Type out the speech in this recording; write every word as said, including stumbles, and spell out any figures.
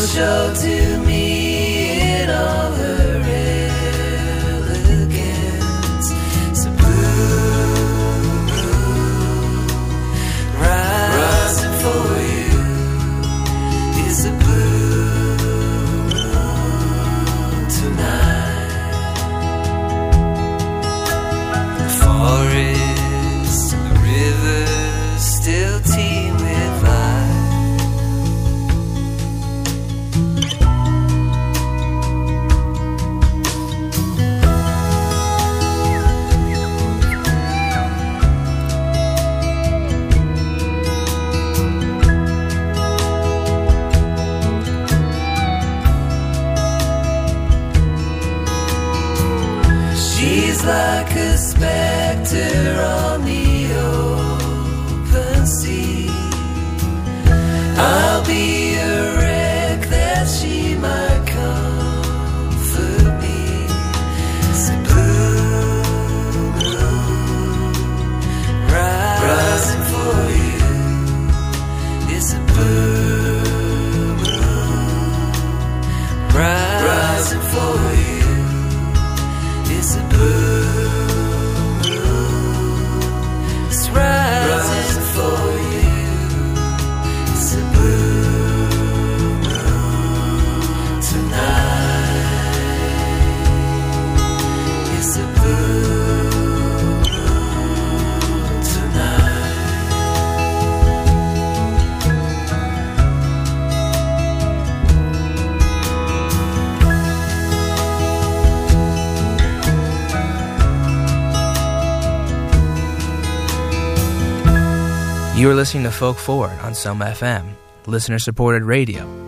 show to me in all her elegance. It's a blue moon rising for you. It's a blue moon tonight. The forest and the rivers still teem with life. She's like a specter on the open sea. I'll be a wreck that she might comfort me. It's a blue moon rising for you. It's a blue moon rising for you. It's a blue moon, it's rising for you. It's a blue moon tonight. It's a blue moon tonight. You are listening to Folk Forward on Soma F M, listener-supported radio